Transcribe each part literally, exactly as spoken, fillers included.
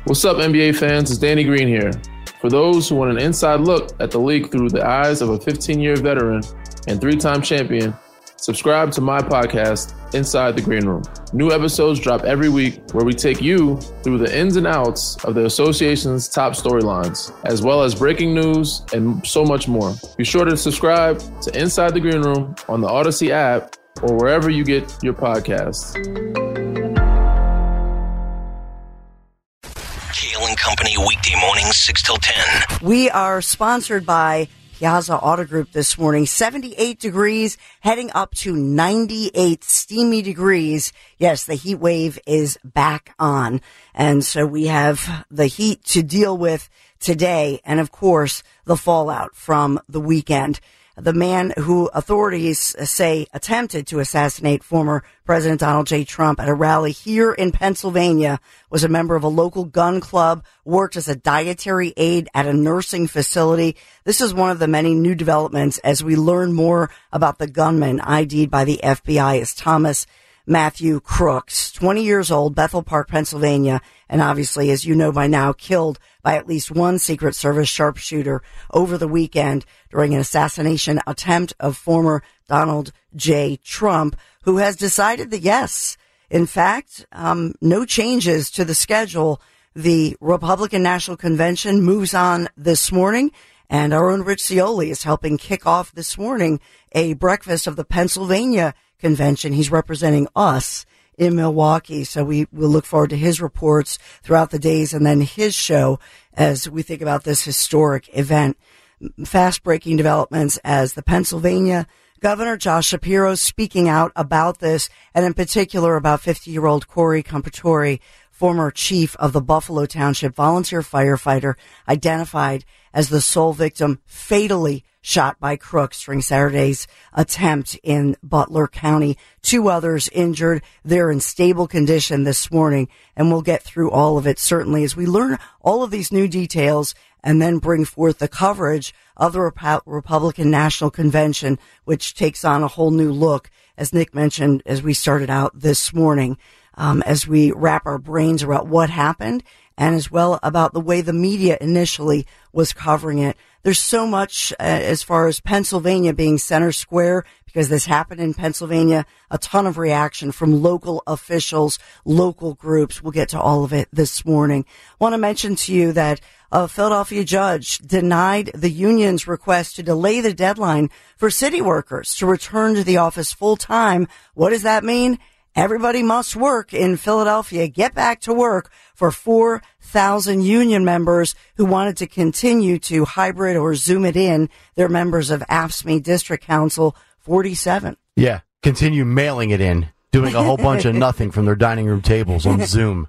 What's up, N B A fans? It's Danny Green here. For those who want an inside look at the league through the eyes of a fifteen-year veteran and three-time champion, subscribe to my podcast, Inside the Green Room. New episodes drop every week where we take you through the ins and outs of the association's top storylines, as well as breaking news and so much more. Be sure to subscribe to Inside the Green Room on the Odyssey app or wherever you get your podcasts. Kale and Company, weekday mornings, six till ten. We are sponsored by Piazza Auto Group this morning. seventy-eight degrees, heading up to ninety-eight steamy degrees. Yes, the heat wave is back on. And so we have the heat to deal with today and, of course, the fallout from the weekend. The man who authorities say attempted to assassinate former President Donald J. Trump at a rally here in Pennsylvania was a member of a local gun club, worked as a dietary aide at a nursing facility. This is one of the many new developments as we learn more about the gunman I D'd by the F B I as Thomas Matthew Crooks, twenty years old, Bethel Park, Pennsylvania, and obviously, as you know by now, killed by at least one Secret Service sharpshooter over the weekend during an assassination attempt of former Donald J. Trump, who has decided that, yes, in fact, um, no changes to the schedule. The Republican National Convention moves on this morning, and our own Rich Cioli is helping kick off this morning a breakfast of the Pennsylvania Convention. He's representing us in Milwaukee, so we will look forward to his reports throughout the days and then his show as we think about this historic event. Fast-breaking developments as the Pennsylvania Governor Josh Shapiro speaking out about this, and in particular about fifty-year-old Corey Compatore, former chief of the Buffalo Township volunteer firefighter, identified as the sole victim fatally shot by Crooks during Saturday's attempt in Butler County. Two others injured. They're in stable condition this morning, and we'll get through all of it certainly as we learn all of these new details and then bring forth the coverage of the Rep- Republican National Convention, which takes on a whole new look, as Nick mentioned as we started out this morning, um, as we wrap our brains around what happened and as well about the way the media initially was covering it. There's so much uh, as far as Pennsylvania being center square because this happened in Pennsylvania, a ton of reaction from local officials, local groups. We'll get to all of it this morning. Want to mention to you that a Philadelphia judge denied the union's request to delay the deadline for city workers to return to the office full time. What does that mean? Everybody must work in Philadelphia. Get back to work for four thousand union members who wanted to continue to hybrid or Zoom it in. They're members of A F S C M E District Council forty-seven. Yeah, continue mailing it in, doing a whole bunch of nothing from their dining room tables on Zoom.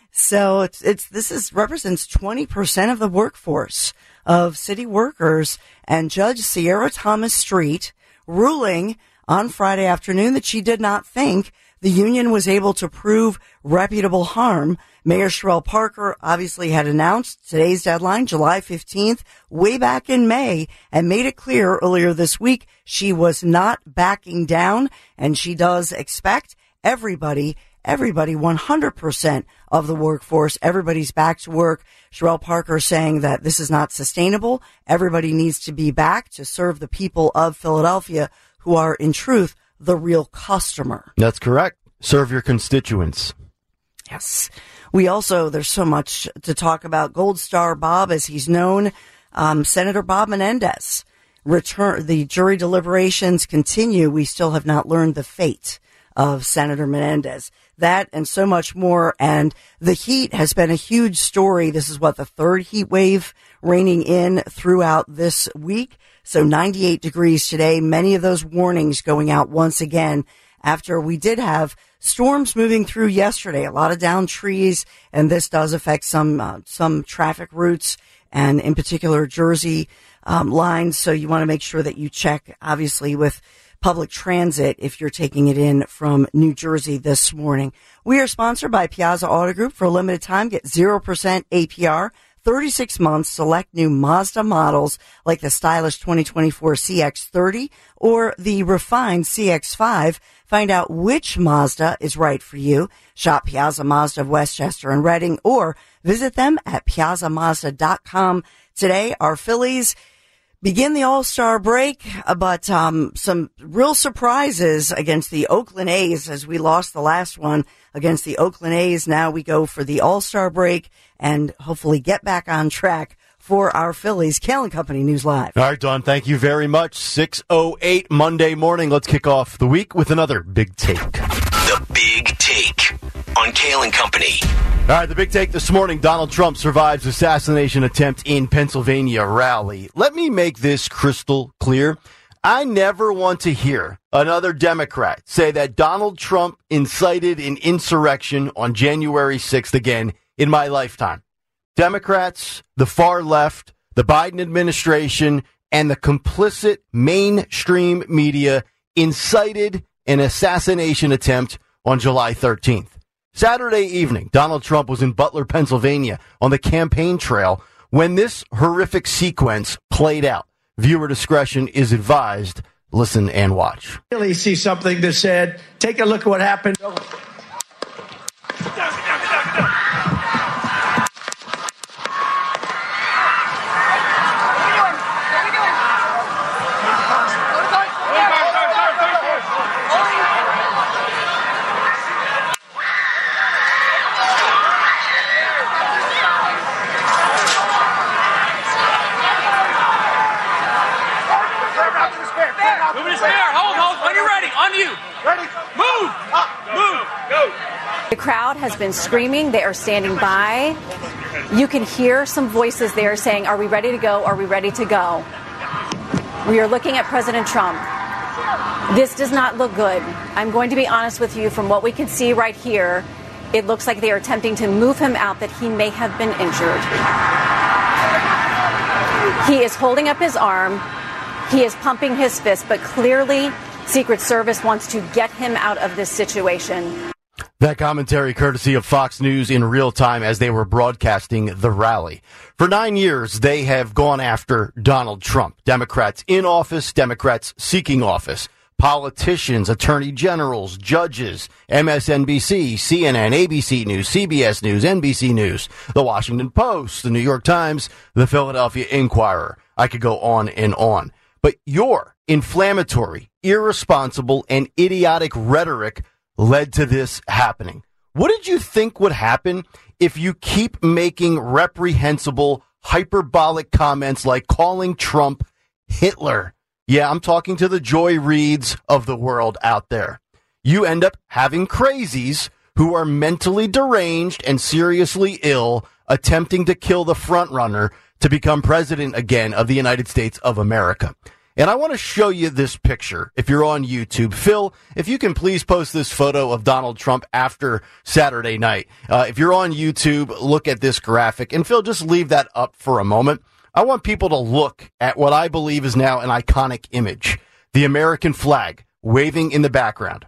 So it's, it's, this is, represents twenty percent of the workforce of city workers, and Judge Sierra Thomas Street ruling on Friday afternoon that she did not think the union was able to prove reputable harm. Mayor Sherrell Parker obviously had announced today's deadline, July fifteenth, way back in May, and made it clear earlier this week she was not backing down, and she does expect everybody, everybody, one hundred percent of the workforce, everybody's back to work. Sherrell Parker saying that this is not sustainable. Everybody needs to be back to serve the people of Philadelphia who are, in truth, the real customer. That's correct. Serve your constituents. Yes. We also, there's so much to talk about. Gold Star Bob, as he's known, um, Senator Bob Menendez. Return, the jury deliberations continue. We still have not learned the fate of Senator Menendez. That and so much more. And the heat has been a huge story. This is what, the third heat wave raining in throughout this week. So ninety-eight degrees today. Many of those warnings going out once again after we did have storms moving through yesterday. A lot of downed trees, and this does affect some uh, some traffic routes, and in particular Jersey um, lines. So you want to make sure that you check, obviously, with public transit if you're taking it in from New Jersey this morning. We are sponsored by Piazza Auto Group. For a limited time, get zero percent A P R, thirty-six months, select new Mazda models like the stylish twenty twenty-four C X thirty or the refined C X five. Find out which Mazda is right for you. Shop Piazza Mazda of Westchester and Reading or visit them at piazza mazda dot com. Today, our Phillies begin the All-Star break, but um, some real surprises against the Oakland A's as we lost the last one against the Oakland A's. Now we go for the All-Star break and hopefully get back on track for our Phillies. Kale and Company News Live. All right, Dawn, thank you very much. six oh eight Monday morning. Let's kick off the week with another Big Take. The Big Take on Kale and Company. All right, the Big Take this morning. Donald Trump survives assassination attempt in Pennsylvania rally. Let me make this crystal clear. I never want to hear another Democrat say that Donald Trump incited an insurrection on January sixth again in my lifetime. Democrats, the far left, the Biden administration, and the complicit mainstream media incited an assassination attempt on July thirteenth. Saturday evening, Donald Trump was in Butler, Pennsylvania on the campaign trail when this horrific sequence played out. Viewer discretion is advised. Listen and watch. Really see something that said, take a look at what happened. The crowd has been screaming. They are standing by. You can hear some voices there saying, are we ready to go? Are we ready to go? We are looking at President Trump. This does not look good. I'm going to be honest with you. From what we can see right here, it looks like they are attempting to move him out, that he may have been injured. He is holding up his arm. He is pumping his fist, but clearly Secret Service wants to get him out of this situation. That commentary courtesy of Fox News in real time as they were broadcasting the rally. For nine years, they have gone after Donald Trump. Democrats in office, Democrats seeking office, politicians, attorney generals, judges, M S N B C, C N N, A B C News, C B S News, N B C News, The Washington Post, The New York Times, The Philadelphia Inquirer. I could go on and on. But your inflammatory, irresponsible, and idiotic rhetoric led to this happening. What did you think would happen if you keep making reprehensible, hyperbolic comments like calling Trump Hitler? Yeah, I'm talking to the Joy Reids of the world out there. You end up having crazies who are mentally deranged and seriously ill, attempting to kill the frontrunner to become president again of the United States of America. And I want to show you this picture if you're on YouTube. Phil, if you can please post this photo of Donald Trump after Saturday night. Uh, if you're on YouTube, look at this graphic. And Phil, just leave that up for a moment. I want people to look at what I believe is now an iconic image. The American flag waving in the background.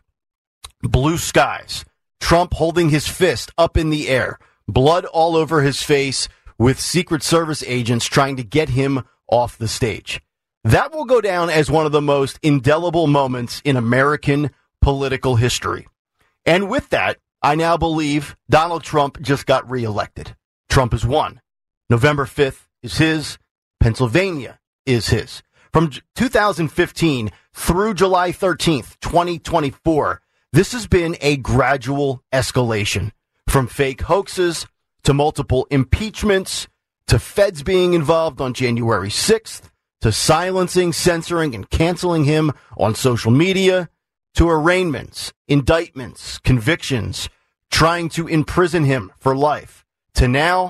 Blue skies. Trump holding his fist up in the air. Blood all over his face with Secret Service agents trying to get him off the stage. That will go down as one of the most indelible moments in American political history. And with that, I now believe Donald Trump just got reelected. Trump has won. November fifth is his. Pennsylvania is his. From two thousand fifteen through July thirteenth, twenty twenty-four, this has been a gradual escalation. From fake hoaxes to multiple impeachments to feds being involved on January sixth, to silencing, censoring, and canceling him on social media, to arraignments, indictments, convictions, trying to imprison him for life, to now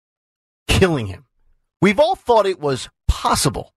killing him. We've all thought it was possible.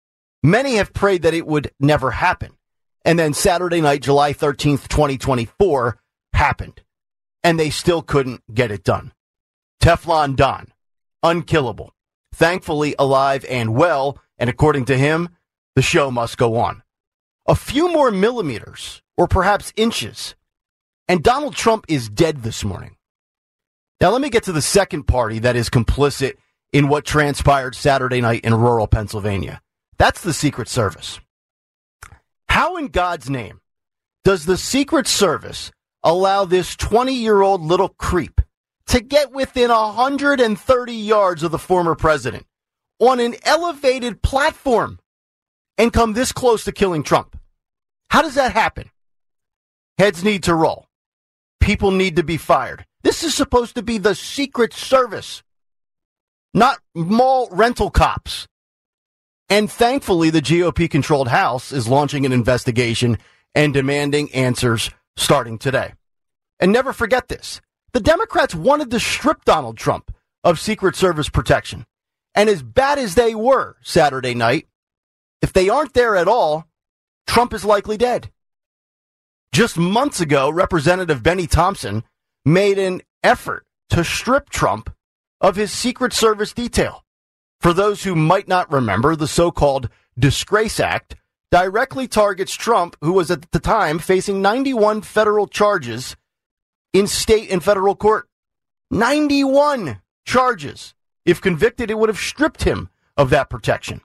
Many have prayed that it would never happen. And then Saturday night, July thirteenth, twenty twenty-four, happened. And they still couldn't get it done. Teflon Don, unkillable, thankfully alive and well, and according to him, the show must go on. A few more millimeters, or perhaps inches, and Donald Trump is dead this morning. Now let me get to the second party that is complicit in what transpired Saturday night in rural Pennsylvania. That's the Secret Service. How in God's name does the Secret Service allow this twenty-year-old little creep to get within one hundred thirty yards of the former president on an elevated platform and come this close to killing Trump? How does that happen? Heads need to roll. People need to be fired. This is supposed to be the Secret Service, not mall rental cops. And thankfully, the G O P-controlled House is launching an investigation and demanding answers starting today. And never forget this. The Democrats wanted to strip Donald Trump of Secret Service protection. And as bad as they were Saturday night, if they aren't there at all, Trump is likely dead. Just months ago, Representative Benny Thompson made an effort to strip Trump of his Secret Service detail. For those who might not remember, the so-called Disgrace Act directly targets Trump, who was at the time facing ninety-one federal charges in state and federal court. ninety-one charges. If convicted, it would have stripped him of that protection.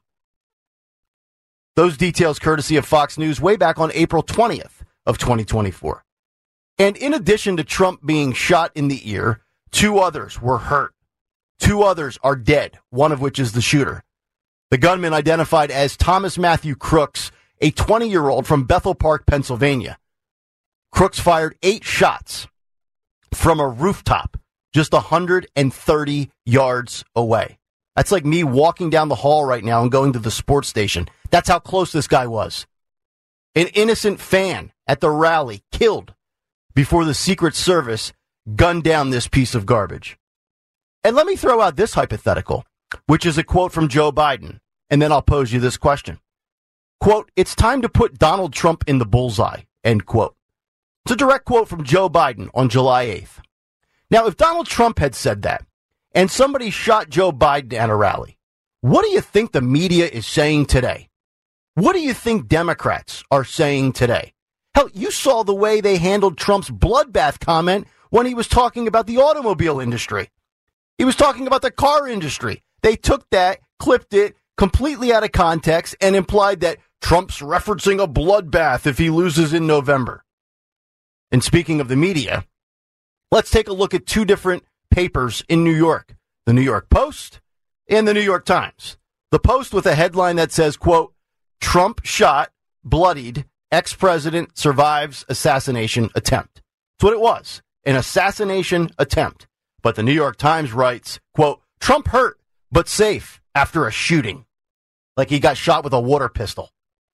Those details courtesy of Fox News way back on April twentieth of twenty twenty-four. And in addition to Trump being shot in the ear, two others were hurt. Two others are dead, one of which is the shooter. The gunman identified as Thomas Matthew Crooks, a twenty-year-old from Bethel Park, Pennsylvania. Crooks fired eight shots from a rooftop just one hundred thirty yards away. That's like me walking down the hall right now and going to the sports station. That's how close this guy was. An innocent fan at the rally killed before the Secret Service gunned down this piece of garbage. And let me throw out this hypothetical, which is a quote from Joe Biden, and then I'll pose you this question. Quote, "It's time to put Donald Trump in the bullseye," end quote. It's a direct quote from Joe Biden on July eighth. Now, if Donald Trump had said that, and somebody shot Joe Biden at a rally, what do you think the media is saying today? What do you think Democrats are saying today? Hell, you saw the way they handled Trump's bloodbath comment when he was talking about the automobile industry. He was talking about the car industry. They took that, clipped it completely out of context, and implied that Trump's referencing a bloodbath if he loses in November. And speaking of the media, let's take a look at two different papers in New York, the New York Post and the New York Times. The Post with a headline that says, quote, "Trump shot, bloodied, ex-president survives assassination attempt." That's what it was, an assassination attempt. But the New York Times writes, quote, "Trump hurt, but safe after a shooting." Like he got shot with a water pistol.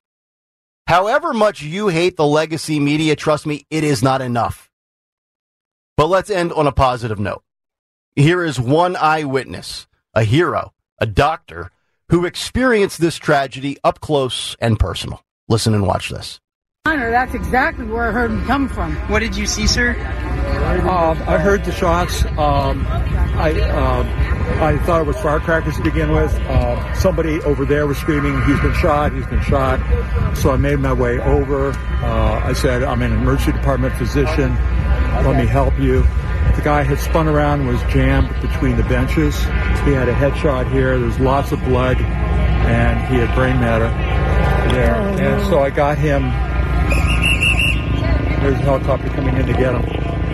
However much you hate the legacy media, trust me, it is not enough. But let's end on a positive note. Here is one eyewitness, a hero, a doctor, who experienced this tragedy up close and personal. Listen and watch this. That's exactly where I heard him come from. What did you see, sir? Um, I heard the shots. Um, I um, I thought it was firecrackers to begin with. Uh, somebody over there was screaming, "He's been shot, he's been shot." So I made my way over. Uh, I said, "I'm an emergency department physician. Let me help you." The guy had spun around, was jammed between the benches. He had a headshot here. There was lots of blood, and he had brain matter there. And so I got him. There's a helicopter coming in to get him.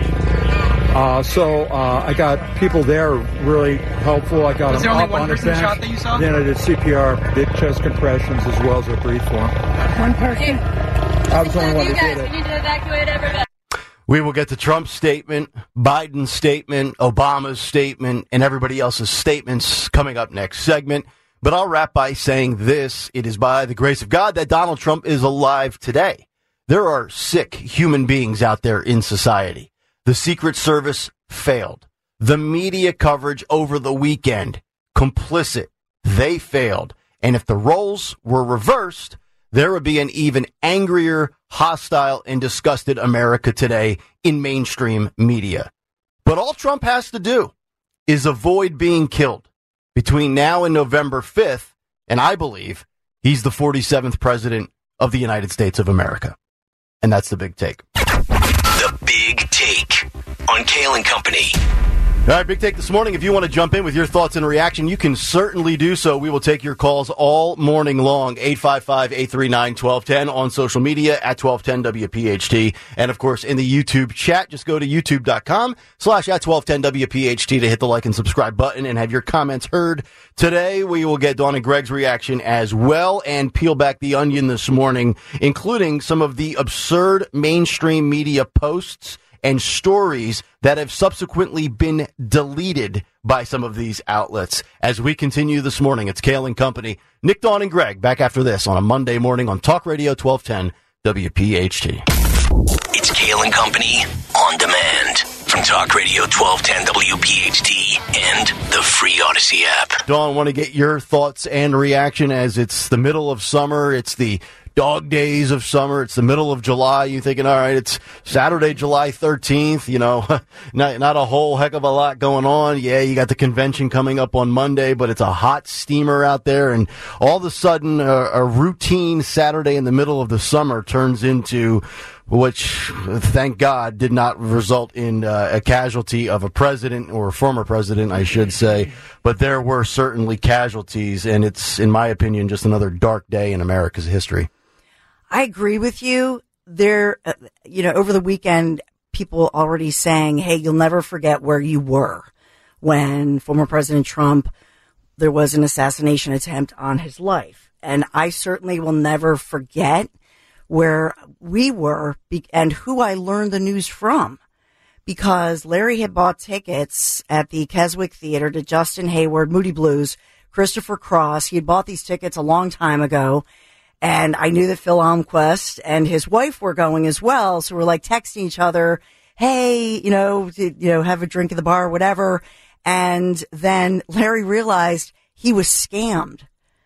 Uh, so uh, I got people there really helpful. I got Was them there up only one on the person bench. shot that you saw? Then I did C P R, did chest compressions as well as I breathed for him. One person. I was the only one you that guys, did it. we need to evacuate everybody. We will get to Trump's statement, Biden's statement, Obama's statement, and everybody else's statements coming up next segment. But I'll wrap by saying this. It is by the grace of God that Donald Trump is alive today. There are sick human beings out there in society. The Secret Service failed. The media coverage over the weekend, complicit. They failed. And if the roles were reversed, there would be an even angrier, hostile, and disgusted America today in mainstream media. But all Trump has to do is avoid being killed between now and November fifth, and I believe he's the forty-seventh president of the United States of America. And that's the big take. The Big Take on Kale and Company. All right, Big Take this morning. If you want to jump in with your thoughts and reaction, you can certainly do so. We will take your calls all morning long. eight five five, eight three nine, one two one zero on social media at twelve ten W P H T. And, of course, in the YouTube chat, just go to youtube.com slash at twelve ten W P H T to hit the like and subscribe button and have your comments heard. Today, we will get Dawn and Greg's reaction as well and peel back the onion this morning, including some of the absurd mainstream media posts and stories that have subsequently been deleted by some of these outlets. As we continue this morning, it's Kale and Company. Nick, Dawn, and Greg back after this on a Monday morning on Talk Radio twelve ten W P H T. It's Kale and Company on demand from Talk Radio twelve ten W P H T and the free Odyssey app. Dawn, want to get your thoughts and reaction as it's the middle of summer. It's the dog days of summer. It's the middle of July. You're thinking, all right, it's Saturday, July thirteenth. You know, not not a whole heck of a lot going on. Yeah, you got the convention coming up on Monday, but it's a hot steamer out there. And all of a sudden, a, a routine Saturday in the middle of the summer turns into, which, thank God, did not result in uh, a casualty of a president or a former president, I should say. But there were certainly casualties, and it's, in my opinion, just another dark day in America's history. I agree with you. There, uh, you know, over the weekend, people already saying, hey, you'll never forget where you were when former President Trump, there was an assassination attempt on his life. And I certainly will never forget where we were be- and who I learned the news from, because Larry had bought tickets at the Keswick Theater to Justin Hayward, Moody Blues, Christopher Cross. He had bought these tickets a long time ago. And I knew that Phil Almquist and his wife were going as well. So we're like texting each other, hey, you know, to, you know, have a drink at the bar or whatever. And then Larry realized he was scammed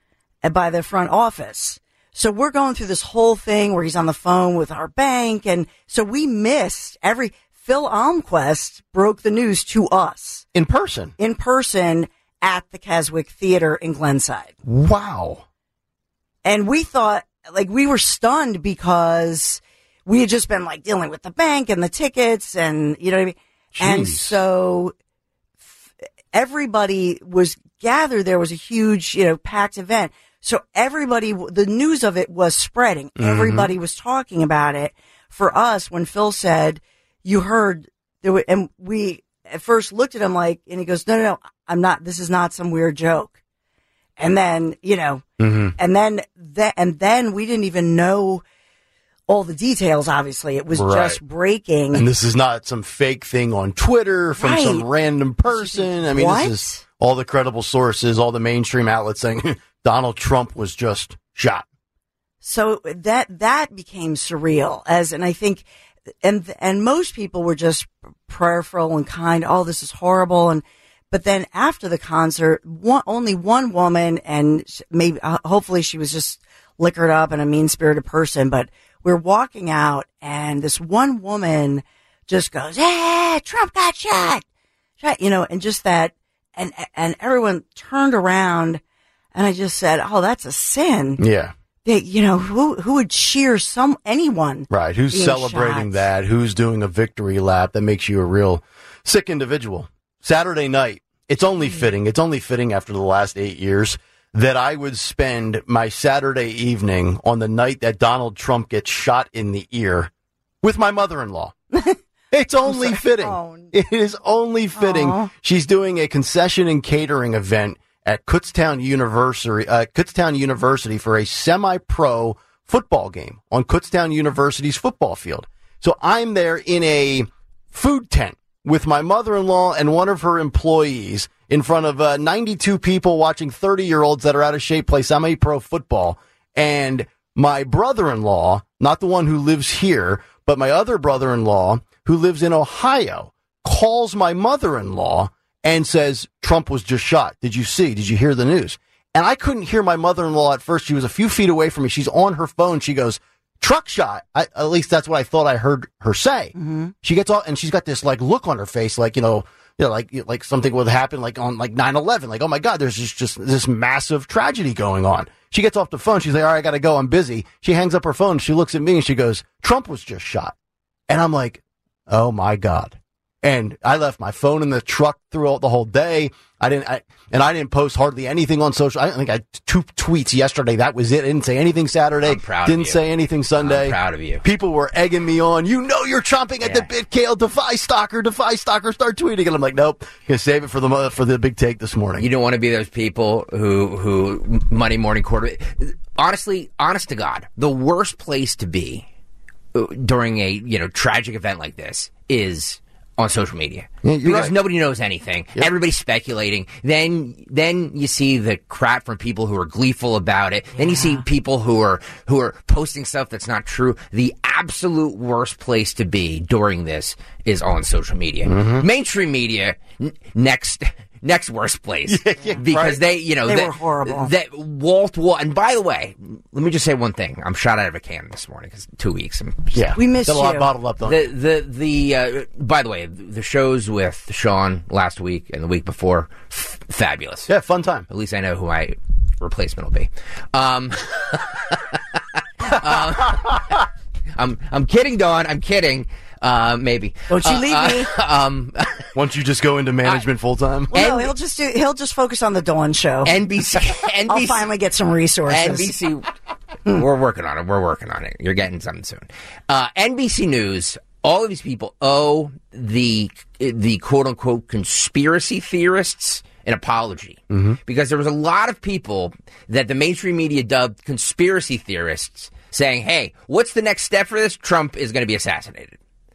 by the front office. So we're going through this whole thing where he's on the phone with our bank. And so we missed every, Phil Almquist broke the news to us. In person? In person at the Keswick Theater in Glenside. Wow. And we thought, like, we were stunned because we had just been, like, dealing with the bank and the tickets and, you know what I mean? Jeez. And so f- everybody was gathered. There was a huge, you know, packed event. So everybody, the news of it was spreading. Mm-hmm. Everybody was talking about it. For us, when Phil said, you heard, there were, and we at first looked at him like, and he goes, no, no, no, I'm not, this is not some weird joke. And then, you know, mm-hmm. and then, th- and then we didn't even know all the details, obviously. It was right. just breaking. And this is not some fake thing on Twitter from right. some random person. I mean, what? This is all the credible sources, all the mainstream outlets saying Donald Trump was just shot. So that, that became surreal as, and I think, and, and most people were just prayerful and kind. Oh, this is horrible. And, But then after the concert, one, only one woman, and maybe, uh, hopefully she was just liquored up and a mean-spirited person, but we're walking out and this one woman just goes, hey, Trump got shot, shot, you know, and just that, and, and everyone turned around and I just said, oh, that's a sin. Yeah. That, you know, who, who would cheer some, anyone? Right. Who's celebrating shot? That? Who's doing a victory lap? That makes you a real sick individual. Saturday night, it's only fitting, it's only fitting after the last eight years that I would spend my Saturday evening on the night that Donald Trump gets shot in the ear with my mother-in-law. It's only fitting. Oh. It is only fitting. Aww. She's doing a concession and catering event at Kutztown University, uh, Kutztown University for a semi-pro football game on Kutztown University's football field. So I'm there in a food tent with my mother-in-law and one of her employees in front of uh, ninety-two people watching thirty-year-olds that are out of shape play semi-pro football. And my brother-in-law, not the one who lives here, but my other brother-in-law who lives in Ohio, calls my mother-in-law and says, Trump was just shot. Did you see? Did you hear the news? And I couldn't hear my mother-in-law at first. She was a few feet away from me. She's on her phone. She goes, truck shot. I, at least that's what I thought I heard her say. Mm-hmm. She gets all, and she's got this like look on her face, like, you know, you know, like, like something would happen like on like nine eleven. Like, oh my God, there's just, just this massive tragedy going on. She gets off the phone. She's like, all right, I got to go. I'm busy. She hangs up her phone. She looks at me and she goes, Trump was just shot. And I'm like, oh my God. And I left my phone in the truck throughout the whole day. I didn't, I, and I didn't post hardly anything on social. I think I had two tweets yesterday. That was it. I didn't say anything Saturday. I'm proud didn't of you. say anything Sunday. I'm proud of you. People were egging me on. You know you're chomping at Yeah. the bit, Kale. Defy stalker, defy stalker. Start tweeting. And I'm like, nope. Gonna save it for the for the big take this morning. You don't want to be those people who who Monday morning quarter. Honestly, honest to God, the worst place to be during a you know tragic event like this is on social media, Yeah, you're because right. nobody knows anything. Yep. Everybody's speculating. Then, then you see the crap from people who are gleeful about it. Yeah. Then you see people who are who are posting stuff that's not true. The absolute worst place to be during this is on social media. Mm-hmm. Mainstream media, n- next. Next worst place. Yeah, yeah, because right. they, you know, They that, were horrible. That wall to wall. And by the way, let me just say one thing. I'm shot out of a can this morning because two weeks. I'm just, Yeah, We missed got a lot you. bottled up. Don't the the the. Uh, by the way, the shows with Sean last week and the week before, f- fabulous. Yeah, fun time. At least I know who my replacement will be. Um, uh, I'm I'm kidding, Dawn. I'm kidding. Uh, maybe. Don't you Uh, leave uh, me. Um, Once you just go into management full time. Well, no, and- he'll just do. He'll just focus on the Dawn show. N B C. N B C I'll finally get some resources. N B C. We're working on it. We're working on it. You're getting something soon. Uh, N B C News. All of these people owe the the quote unquote conspiracy theorists an apology, mm-hmm. because there was a lot of people that the mainstream media dubbed conspiracy theorists, saying, "Hey, what's the next step for this? Trump is going to be assassinated."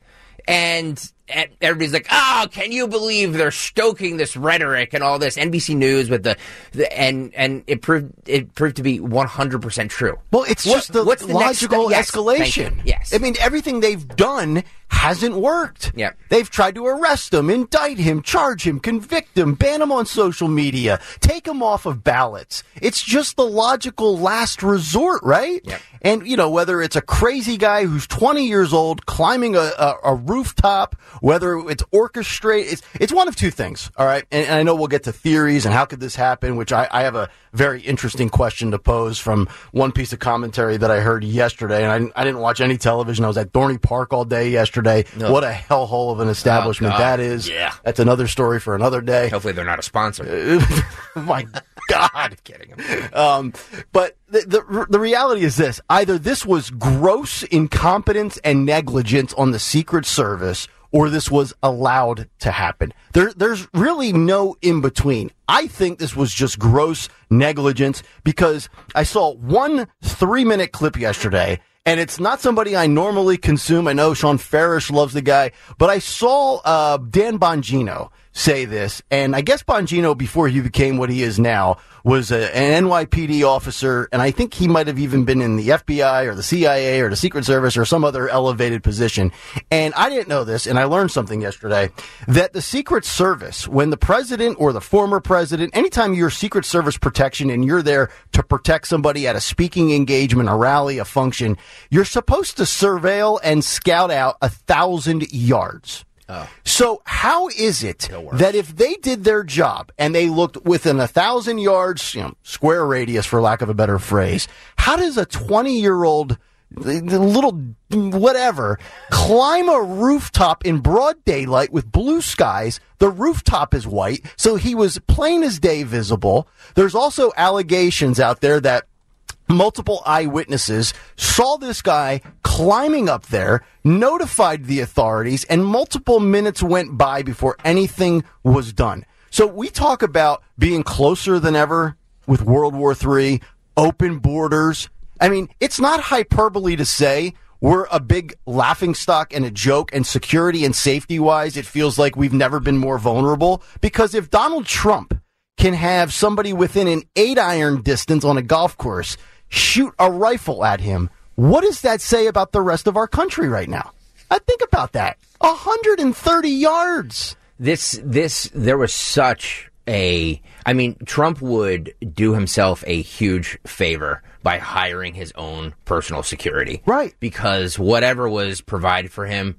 And, and everybody's like, "Oh, can you believe they're stoking this rhetoric and all this?" N B C News with the, the and and it proved it proved to be one hundred percent true. Well, it's What- just the, what's the next logical step? Yes, thank you. escalation. Yes. I mean, everything they've done hasn't worked. Yep. They've tried to arrest him, indict him, charge him, convict him, ban him on social media, take him off of ballots. It's just the logical last resort, right? Yep. And, you know, whether it's a crazy guy who's twenty years old climbing a, a, a rooftop, whether it's orchestrated, it's, it's one of two things, all right? And, and I know we'll get to theories and how could this happen, which I, I have a very interesting question to pose from one piece of commentary that I heard yesterday. And I, didn't- I didn't watch any television. I was at Dorney Park all day yesterday. No. What a hellhole of an establishment Oh, God. that is. Yeah. That's another story for another day. Hopefully, they're not a sponsor. Oh my God. Kidding. I'm kidding. Um, but the, the the reality is this: either this was gross incompetence and negligence on the Secret Service, or this was allowed to happen. There, there's really no in between. I think this was just gross negligence because I saw one three minute clip yesterday. And it's not somebody I normally consume. I know Sean Farish loves the guy, but I saw uh, Dan Bongino say this, and I guess Bongino, before he became what he is now, was a, an N Y P D officer, and I think he might have even been in the F B I or the C I A or the Secret Service or some other elevated position. And I didn't know this, and I learned something yesterday, that the Secret Service, when the president or the former president, anytime you're Secret Service protection and you're there to protect somebody at a speaking engagement, a rally, a function, you're supposed to surveil and scout out a thousand yards. Oh. So how is it that if they did their job and they looked within a thousand yards, you know, square radius, for lack of a better phrase, how does a twenty-year-old little whatever climb a rooftop in broad daylight with blue skies? The rooftop is white, so he was plain as day visible. There's also allegations out there that multiple eyewitnesses saw this guy climbing up there, notified the authorities, and multiple minutes went by before anything was done. So we talk about being closer than ever with World War Three, open borders. I mean, it's not hyperbole to say we're a big laughingstock and a joke, and security and safety-wise, it feels like we've never been more vulnerable. Because if Donald Trump can have somebody within an eight-iron distance on a golf course shoot a rifle at him, what does that say about the rest of our country right now? I think about that. one hundred thirty yards. This, this, there was such a, I mean, Trump would do himself a huge favor by hiring his own personal security. Right. Because whatever was provided for him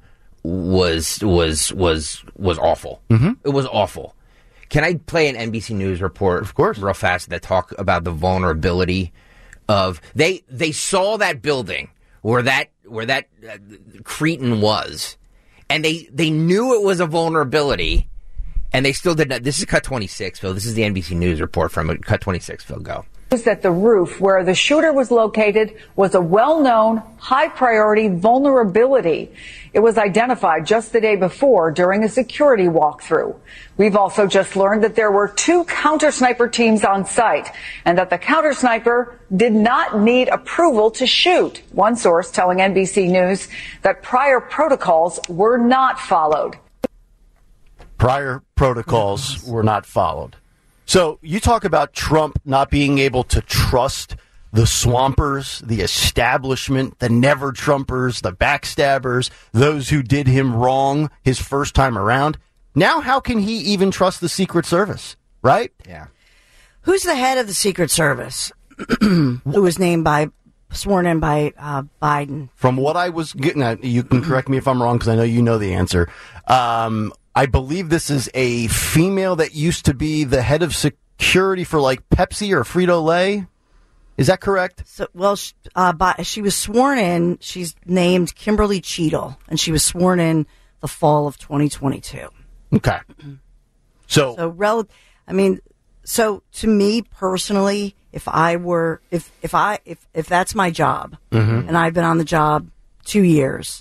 was, was, was, was awful. Mm-hmm. It was awful. Can I play an N B C News report? Of course. Real fast that talk about the vulnerability of, they, they saw that building where that, where that uh, Cretin was. And they, they knew it was a vulnerability, and they still did not. This is Cut twenty-six, Phil. This is the N B C News report from Cut twenty-six, Phil. Go. That the roof where the shooter was located was a well-known, high-priority vulnerability. It was identified just the day before during a security walkthrough. We've also just learned that there were two counter-sniper teams on site and that the counter-sniper did not need approval to shoot. One source telling N B C News that prior protocols were not followed. Prior protocols were not followed. So you talk about Trump not being able to trust the swampers, the establishment, the never-Trumpers, the backstabbers, those who did him wrong his first time around. Now how can he even trust the Secret Service, right? Yeah. Who's the head of the Secret Service? Who was named by, sworn in by uh, Biden? From what I was getting at, you can correct me if I'm wrong because I know you know the answer. Um, I believe this is a female that used to be the head of security for like Pepsi or Frito-Lay. Is that correct? So, well, she, uh, by, she was sworn in. She's named Kimberly Cheadle, and she was sworn in the fall of twenty twenty-two. Okay. So, so rel- I mean, so to me personally, if I were, if if I if if that's my job, mm-hmm. and I've been on the job two years,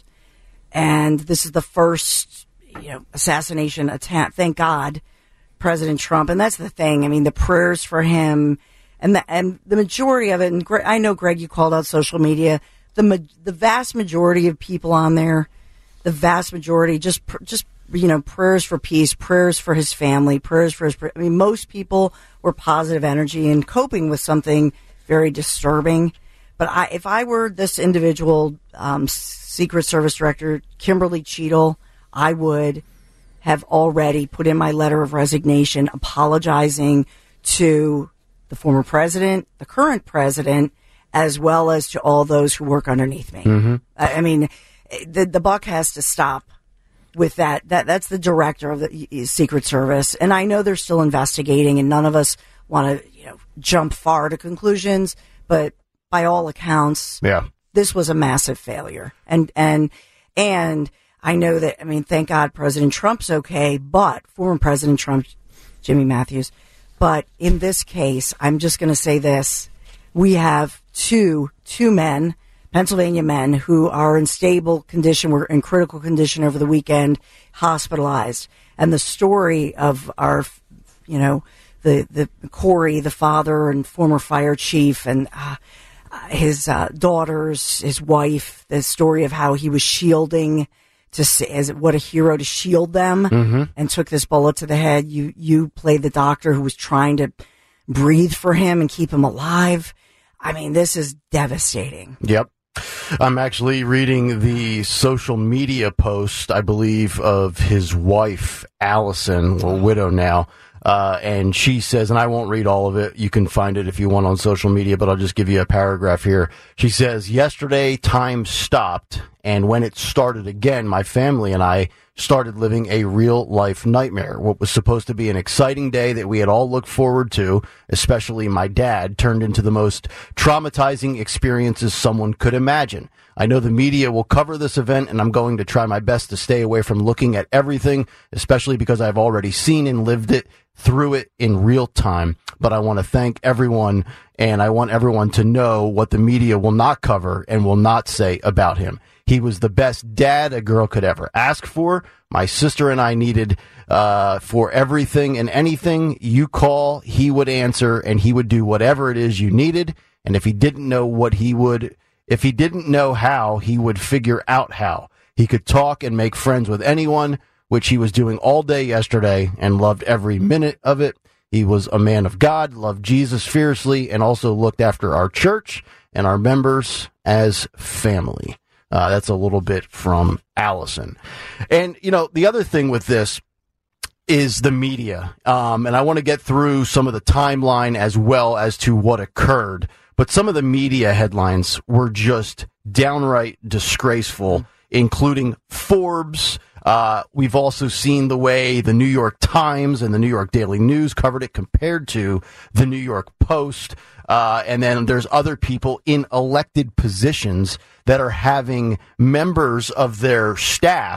and this is the first, you know, assassination attempt. Thank God, President Trump. And that's the thing. I mean, the prayers for him and the, and the majority of it. And Greg, I know, Greg, you called out social media. The ma- the vast majority of people on there, the vast majority, just pr- just you know, prayers for peace, prayers for his family, prayers for his. I mean, most people were positive energy and coping with something very disturbing. But I, if I were this individual, um, Secret Service Director Kimberly Cheadle, I would have already put in my letter of resignation apologizing to the former president, the current president, as well as to all those who work underneath me. Mm-hmm. I mean, the the buck has to stop with that. That that's the director of the Secret Service, and I know they're still investigating, and none of us want to, you know, jump far to conclusions, but by all accounts, yeah, this was a massive failure, and and and. I know that, I mean, thank God President Trump's okay, but former President Trump, Jimmy Matthews, but in this case, I'm just going to say this. We have two, two men, Pennsylvania men, who are in stable condition, were in critical condition over the weekend, hospitalized. And the story of our, you know, the, the Corey, the father and former fire chief, and uh, his uh, daughters, his wife, the story of how he was shielding to say, as what a hero to shield them, mm-hmm. and took this bullet to the head. You you played the doctor who was trying to breathe for him and keep him alive. I mean, this is devastating. Yep. I'm actually reading the social media post, I believe, of his wife, Allison, a widow now. Uh, and she says, and I won't read all of it. You can find it if you want on social media, but I'll just give you a paragraph here. She says, yesterday time stopped, and when it started again, my family and I started living a real life nightmare. What was supposed to be an exciting day that we had all looked forward to, especially my dad, turned into the most traumatizing experiences someone could imagine. I know the media will cover this event, and I'm going to try my best to stay away from looking at everything, especially because I've already seen and lived it through it in real time. But I want to thank everyone, and I want everyone to know what the media will not cover and will not say about him. He was the best dad a girl could ever ask for. My sister and I needed uh, for everything and anything you call, he would answer, and he would do whatever it is you needed. And if he didn't know what he would, if he didn't know how, he would figure out how. He could talk and make friends with anyone, which he was doing all day yesterday, and loved every minute of it. He was a man of God, loved Jesus fiercely, and also looked after our church and our members as family. Uh, that's a little bit from Allison. And, you know, the other thing with this is the media. Um, and I want to get through some of the timeline as well as to what occurred. But some of the media headlines were just downright disgraceful, including Forbes. Uh, we've also seen the way the New York Times and the New York Daily News covered it compared to the New York Post. Uh, and then there's other people in elected positions that are having members of their staff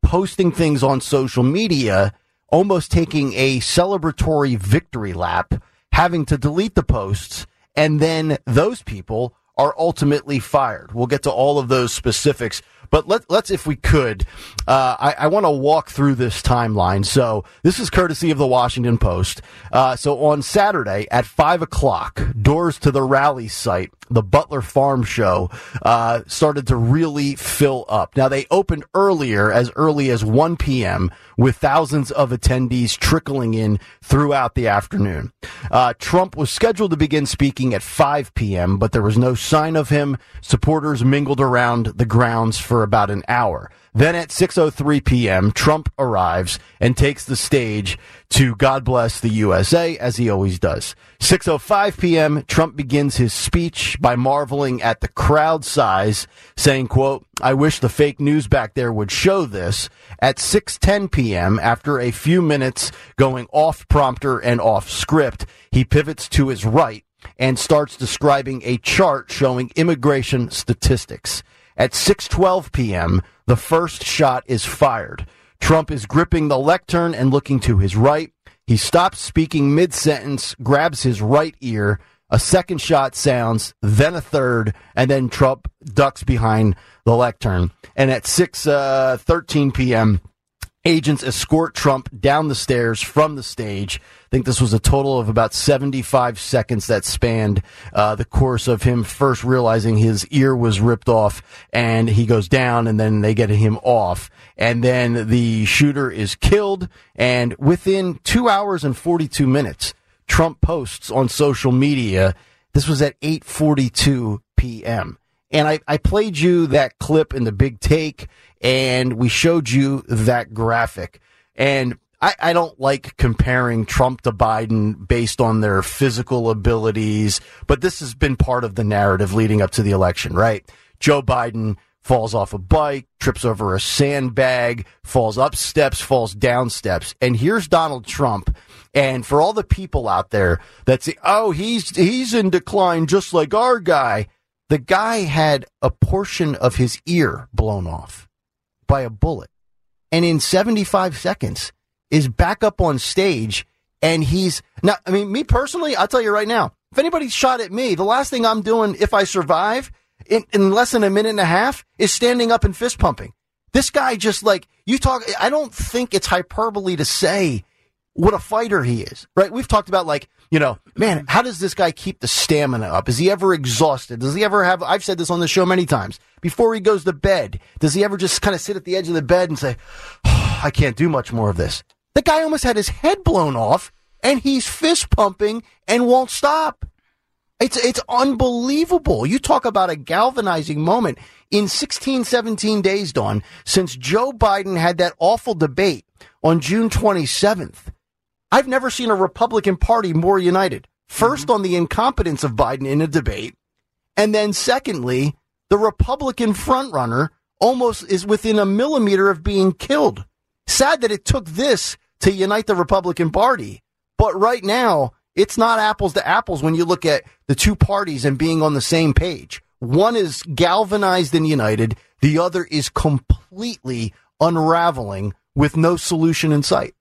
posting things on social media, almost taking a celebratory victory lap, having to delete the posts, and then those people are ultimately fired. We'll get to all of those specifics. But let, let's, if we could, uh, I, I want to walk through this timeline. So this is courtesy of the Washington Post. Uh, so on Saturday at five o'clock, doors to the rally site, the Butler Farm Show, uh, started to really fill up. Now, they opened earlier, as early as one p.m., with thousands of attendees trickling in throughout the afternoon. Uh, Trump was scheduled to begin speaking at five p.m., but there was no sign of him. Supporters mingled around the grounds for about an hour. Then at six oh three p.m., Trump arrives and takes the stage to God Bless the U S A, as he always does. six oh five p.m., Trump begins his speech by marveling at the crowd size, saying, quote, "I wish the fake news back there would show this." At six ten p.m., after a few minutes going off prompter and off script, he pivots to his right and starts describing a chart showing immigration statistics. At six twelve p.m., the first shot is fired. Trump is gripping the lectern and looking to his right. He stops speaking mid-sentence, grabs his right ear. A second shot sounds, then a third, and then Trump ducks behind the lectern. And at six thirteen p.m., agents escort Trump down the stairs from the stage. I think this was a total of about seventy-five seconds that spanned uh, the course of him first realizing his ear was ripped off, and he goes down, and then they get him off. And then the shooter is killed, and within two hours and forty-two minutes, Trump posts on social media. This was at eight forty-two p.m. And I, I played you that clip in the Big Take, and we showed you that graphic. And I, I don't like comparing Trump to Biden based on their physical abilities, but this has been part of the narrative leading up to the election, right? Joe Biden falls off a bike, trips over a sandbag, falls up steps, falls down steps. And here's Donald Trump. And for all the people out there that say, oh, he's he's in decline just like our guy, the guy had a portion of his ear blown off by a bullet. And in seventy-five seconds is back up on stage. And he's now, I mean, me personally, I'll tell you right now, if anybody shot at me, the last thing I'm doing if I survive in, in less than a minute and a half is standing up and fist pumping. This guy just like you talk. I don't think it's hyperbole to say what a fighter he is, right? We've talked about like, you know, man, how does this guy keep the stamina up? Is he ever exhausted? Does he ever have, I've said this on the show many times, before he goes to bed, does he ever just kind of sit at the edge of the bed and say, oh, I can't do much more of this? The guy almost had his head blown off and he's fist pumping and won't stop. It's, it's unbelievable. You talk about a galvanizing moment in sixteen, seventeen days, Dawn, since Joe Biden had that awful debate on June twenty-seventh. I've never seen a Republican Party more united. First, mm-hmm. on the incompetence of Biden in a debate. And then secondly, the Republican frontrunner almost is within a millimeter of being killed. Sad that it took this to unite the Republican Party. But right now, it's not apples to apples when you look at the two parties and being on the same page. One is galvanized and united. The other is completely unraveling with no solution in sight.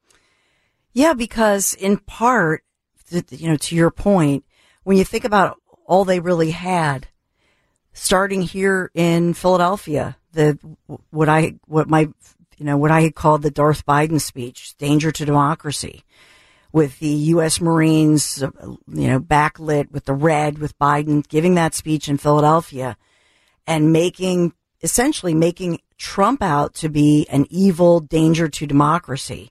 Yeah, because in part, you know, to your point, when you think about all they really had, starting here in Philadelphia, the what I what my you know what I had called the Darth Biden speech, danger to democracy, with the U S Marines, you know, backlit with the red, with Biden giving that speech in Philadelphia, and making essentially making Trump out to be an evil danger to democracy.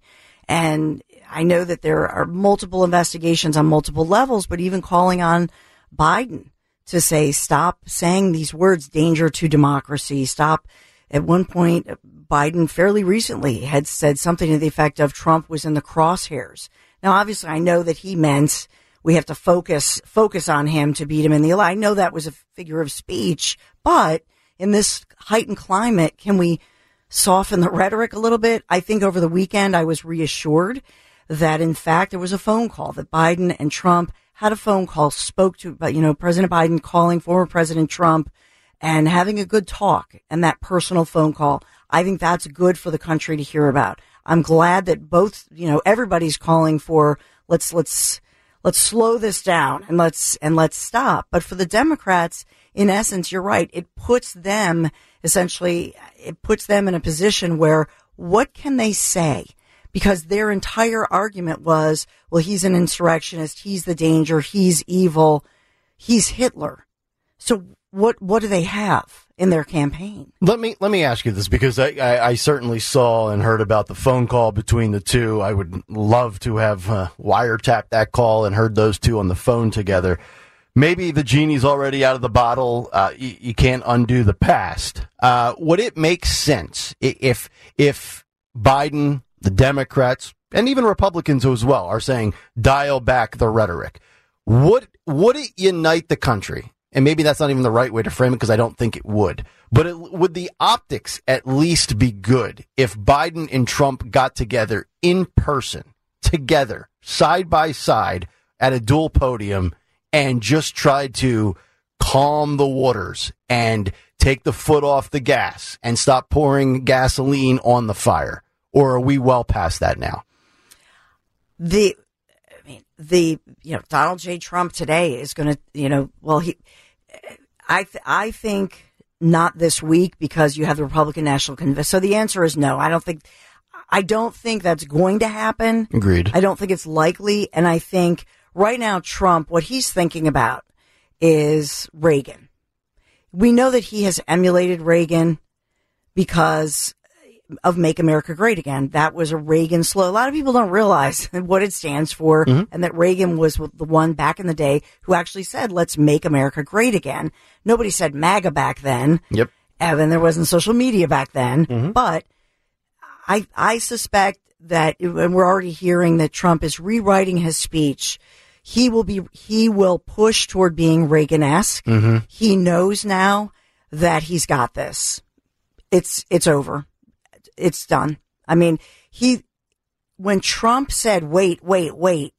And I know that there are multiple investigations on multiple levels, but even calling on Biden to say, stop saying these words, danger to democracy. Stop. At one point, Biden fairly recently had said something to the effect of Trump was in the crosshairs. Now, obviously, I know that he meant we have to focus, focus on him to beat him in the election. I know that was a figure of speech, but in this heightened climate, can we soften the rhetoric a little bit? I think over the weekend, I was reassured that, in fact, there was a phone call, that Biden and Trump had a phone call, spoke to, you know, President Biden calling former President Trump and having a good talk, and that personal phone call. I think that's good for the country to hear about. I'm glad that both, you know, everybody's calling for let's, let's, let's slow this down and let's, and let's stop. But for the Democrats, in essence, you're right. It puts them essentially, it puts them in a position where what can they say? Because their entire argument was, well, he's an insurrectionist. He's the danger. He's evil. He's Hitler. So what, what do they have in their campaign? Let me, let me ask you this, because I, I, I certainly saw and heard about the phone call between the two. I would love to have uh, wiretapped that call and heard those two on the phone together. Maybe the genie's already out of the bottle. Uh, you, you can't undo the past. Uh, would it make sense if, if Biden, the Democrats, and even Republicans as well are saying, dial back the rhetoric? Would, would it unite the country? And maybe that's not even the right way to frame it, because I don't think it would. But it, would the optics at least be good if Biden and Trump got together in person, together, side by side, at a dual podium, and just tried to calm the waters and take the foot off the gas and stop pouring gasoline on the fire? Or are we well past that now? The, I mean, the, you know, Donald J. Trump today is going to, you know, well, he, I, th- I think not this week, because you have the Republican National Convention. So the answer is no. I don't think, I don't think that's going to happen. Agreed. I don't think it's likely. And I think right now, Trump, what he's thinking about is Reagan. We know that he has emulated Reagan because of Make America Great Again. That was a Reagan slogan. A lot of people don't realize what it stands for, mm-hmm. and that Reagan was the one back in the day who actually said, let's make America great again. Nobody said MAGA back then. Yep. Evan, there wasn't social media back then. Mm-hmm. But I, I suspect that, and we're already hearing that Trump is rewriting his speech. He will be, he will push toward being Reagan-esque. Mm-hmm. He knows now that he's got this. It's, it's over. It's done. I mean, he, when Trump said, wait, wait, wait,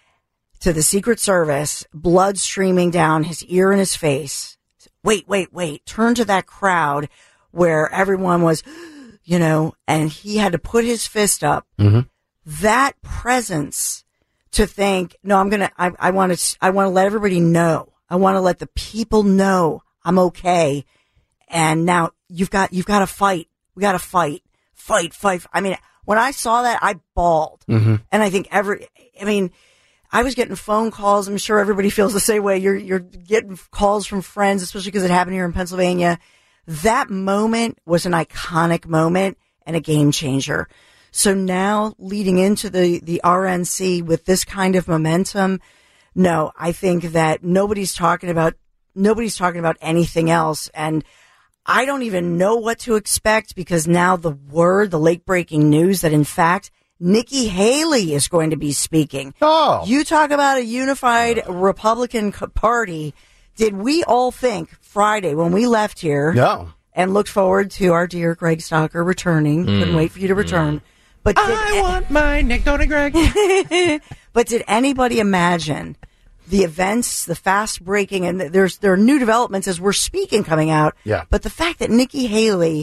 to the Secret Service, blood streaming down his ear and his face, wait, wait, wait, turn to that crowd where everyone was, you know, and he had to put his fist up. Mm-hmm. That presence to think, no, I'm going to, I, I want to, I want to let everybody know. I want to let the people know I'm okay. And now you've got, you've got to fight. We got to fight. Fight, fight. I mean, when I saw that, I bawled. Mm-hmm. And I think every, I mean, I was getting phone calls. I'm sure everybody feels the same way. You're, you're getting calls from friends, especially because it happened here in Pennsylvania. That moment was an iconic moment and a game changer. So now leading into the, the R N C with this kind of momentum, no, I think that nobody's talking about, nobody's talking about anything else. And I don't even know what to expect, because now the word, the late breaking news that in fact Nikki Haley is going to be speaking. Oh, you talk about a unified Republican Party. Did we all think Friday when we left here no. and looked forward to our dear Greg Stalker returning? Mm. Couldn't wait for you to return. Mm. But did I a- want my Nick Tony Greg. But did anybody imagine the events, the fast breaking, and there's there are new developments as we're speaking coming out. Yeah. But the fact that Nikki Haley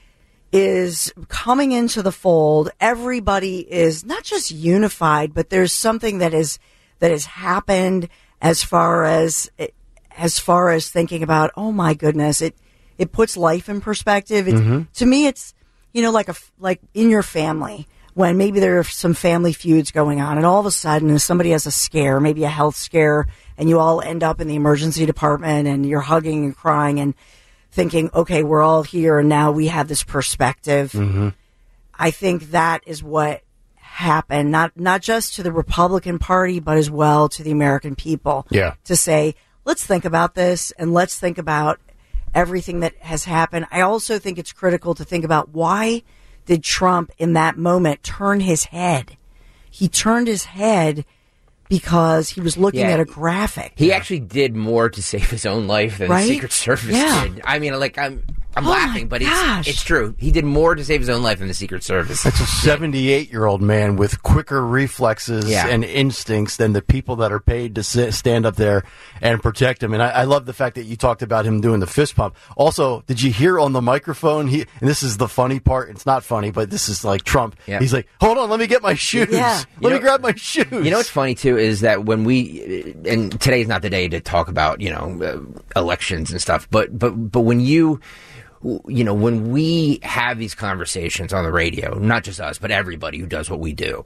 is coming into the fold, everybody is not just unified, but there's something that is that has happened as far as as far as thinking about, oh my goodness, it it puts life in perspective. It's, mm-hmm. To me, it's, you know, like a like in your family, when maybe there are some family feuds going on, and all of a sudden somebody has a scare, maybe a health scare, and you all end up in the emergency department and you're hugging and crying and thinking, okay, we're all here and now we have this perspective. Mm-hmm. I think that is what happened, not not just to the Republican Party, but as well to the American people. Yeah. To say, let's think about this and let's think about everything that has happened. I also think it's critical to think about, why did Trump in that moment turn his head? He turned his head because he was looking yeah, at a graphic. He actually did more to save his own life than right? the Secret Service yeah. did. I mean, like, I'm, I'm Oh laughing, but gosh. it's it's true. He did more to save his own life than the Secret Service. That's a seventy-eight-year-old man with quicker reflexes Yeah. and instincts than the people that are paid to sit, stand up there and protect him. And I, I love the fact that you talked about him doing the fist pump. Also, did you hear on the microphone? He and this is the funny part. It's not funny, but this is like Trump. Yeah. He's like, "Hold on, let me get my shoes. Yeah. Let You me know- grab my shoes." You know what's funny too is that when we and today's not the day to talk about you know uh, elections and stuff, but but but when you you know when we have these conversations on the radio, not just us but everybody who does what we do,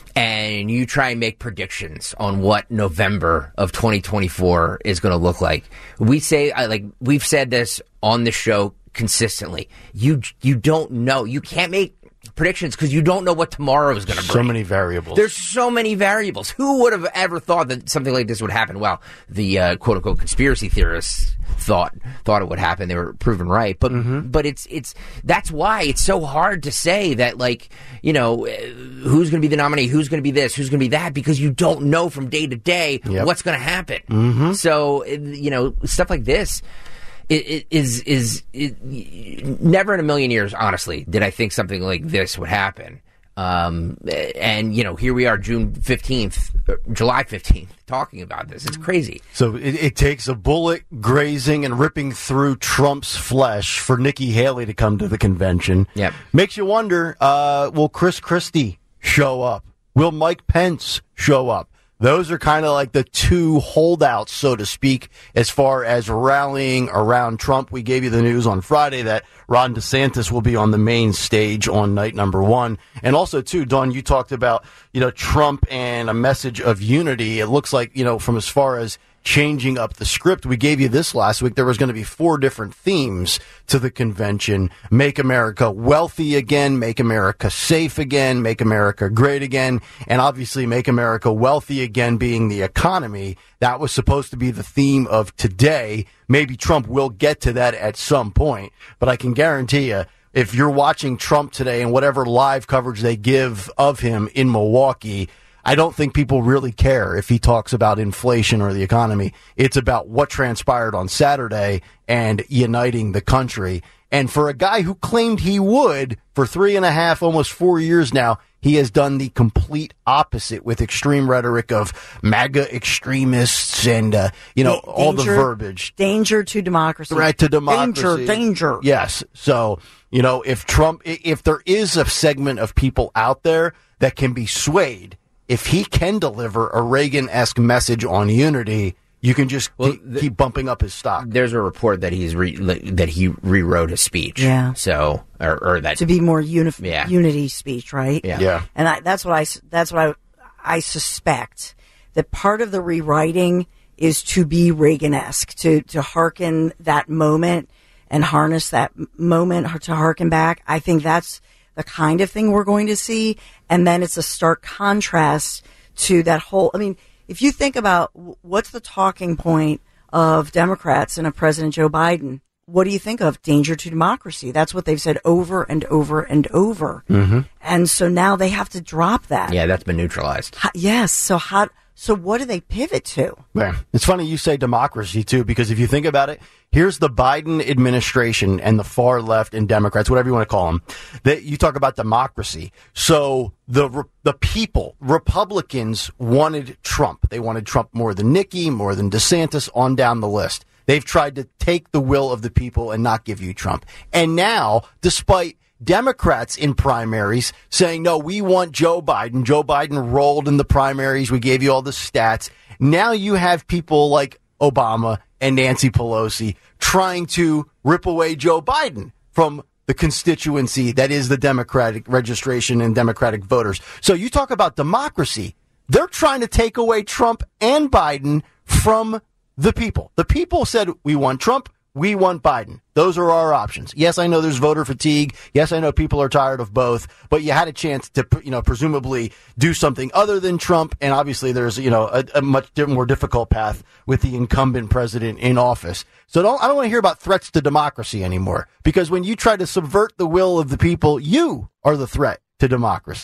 and you try and make predictions on what November of twenty twenty-four is going to look like, we say I like we've said this on the show consistently. You you don't know. You can't make predictions because you don't know what tomorrow is going to bring. So many variables. There's so many variables. Who would have ever thought that something like this would happen? Well, the uh, quote unquote conspiracy theorists thought thought it would happen. They were proven right. But Mm-hmm. but it's it's that's why it's so hard to say that, like, you know, uh, who's going to be the nominee, who's going to be this, who's going to be that, because you don't know from day to day Yep. what's going to happen. Mm-hmm. So uh, you know, stuff like this. It, it is is it, never in a million years, honestly, did I think something like this would happen. Um, and you know, here we are, June fifteenth, July fifteenth, talking about this. It's crazy. So it, it takes a bullet grazing and ripping through Trump's flesh for Nikki Haley to come to the convention. Yep. Makes you wonder, uh, will Chris Christie show up? Will Mike Pence show up? Those are kind of like the two holdouts, so to speak, as far as rallying around Trump. We gave you the news on Friday that Ron DeSantis will be on the main stage on night number one. And also, too, Dawn, you talked about, you know, Trump and a message of unity. It looks like, you know, from as far as changing up the script, we gave you this last week. There was going to be four different themes to the convention. Make America wealthy again, make America safe again, make America great again, and obviously make America wealthy again being the economy. That was supposed to be the theme of today. Maybe Trump will get to that at some point, but I can guarantee you, if you're watching Trump today and whatever live coverage they give of him in Milwaukee, I don't think people really care if he talks about inflation or the economy. It's about what transpired on Saturday and uniting the country. And for a guy who claimed he would for three and a half, almost four years now, he has done the complete opposite with extreme rhetoric of MAGA extremists and, uh, you know, Da- all the danger- verbiage. Danger to democracy. Right, to democracy. Danger, danger. Yes. So, you know, if Trump, i- if there is a segment of people out there that can be swayed, if he can deliver a Reagan-esque message on unity, you can just Well, keep, the- keep bumping up his stock. There's a report that he's re- that he rewrote his speech. Yeah. So or, or that To be more unif- Yeah. unity speech, right? Yeah. Yeah. And I, that's what I, s- that's what I, I suspect that part of the rewriting is to be Reagan-esque, to, to hearken that moment and harness that m- moment to hearken back. I think that's the kind of thing we're going to see. And then it's a stark contrast to that whole, I mean, if you think about w- what's the talking point of Democrats and of President Joe Biden, what do you think of? Danger to democracy. That's what they've said over and over and over. Mm-hmm. And so now they have to drop that. yeah, that's been neutralized. How, yes. So how, so what do they pivot to? Yeah. It's funny you say democracy, too, because if you think about it, here's the Biden administration and the far left and Democrats, whatever you want to call them, that you talk about democracy. So the the people, Republicans, wanted Trump. They wanted Trump more than Nikki, more than DeSantis, on down the list. They've tried to take the will of the people and not give you Trump. And now, despite Democrats in primaries saying, no, we want Joe Biden. Joe Biden rolled in the primaries. We gave you all the stats. Now you have people like Obama and Nancy Pelosi trying to rip away Joe Biden from the constituency that is the Democratic registration and Democratic voters. So you talk about democracy. They're trying to take away Trump and Biden from the people. The people said, we want Trump. We want Biden. Those are our options. Yes, I know there's voter fatigue. Yes, I know people are tired of both, but you had a chance to, you know, presumably do something other than Trump. And obviously there's, you know, a, a much more difficult path with the incumbent president in office. So don't, I don't want to hear about threats to democracy anymore, because when you try to subvert the will of the people, you are the threat to democracy.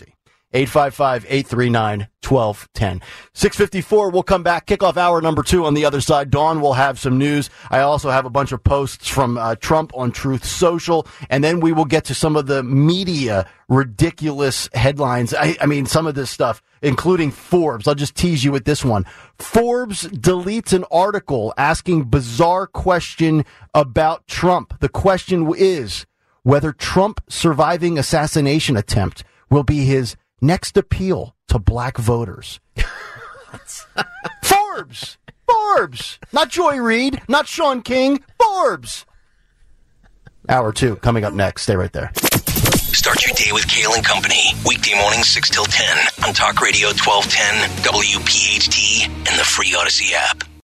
eight five five, eight three nine, one two one zero. six fifty-four, we'll come back. Kickoff hour number two on the other side. Dawn will have some news. I also have a bunch of posts from uh, Trump on Truth Social. And then we will get to some of the media ridiculous headlines. I, I mean, some of this stuff, including Forbes. I'll just tease you with this one. Forbes deletes an article asking bizarre question about Trump. The question is whether Trump surviving assassination attempt will be his next appeal to black voters. Forbes! Forbes! Not Joy Reid, not Sean King, Forbes! Hour two coming up next. Stay right there. Start your day with Kale and Company. Weekday mornings six till ten on Talk Radio twelve ten, W P H T, and the free Odyssey app.